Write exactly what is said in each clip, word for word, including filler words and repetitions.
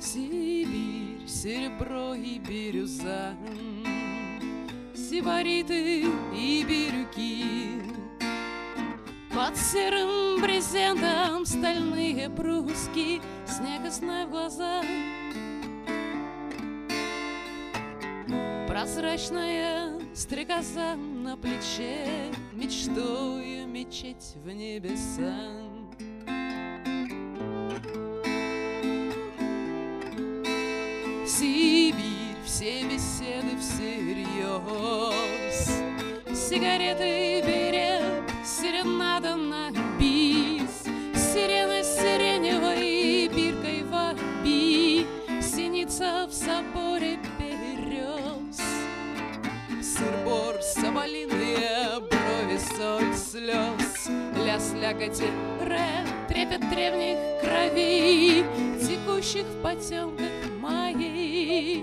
Сибирь, серебро и бирюза, сибариты и бирюки, под серым брезентом стальные бруски, снег и сна в глаза. Прозрачная стрекоза на плече, мечтою мечеть в небеса. Сибирь, все беседы всерьез, сигареты, берет, серенада на бис, сирены сиреневой, биркой воби, синица в соборе берез, сыр-бор, соболиные брови, соль слез, ля слякоти, ре, трепет древних кровей, текущих в потемках моей.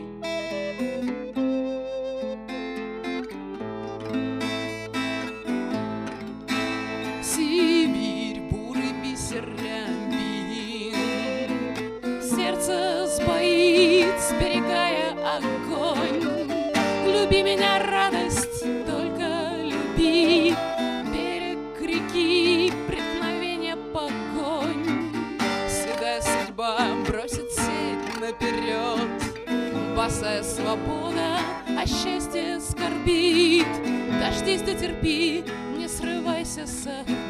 Сибирь, бурый бисер рябин, сердце сбоит, сберегая огонь. Люби меня, радость, только люби. Берег реки, преткновение, погонь. Седая судьба бросит сеть наперед, босая свобода о счастье скорбит. Дождись, да терпи, не срывайся с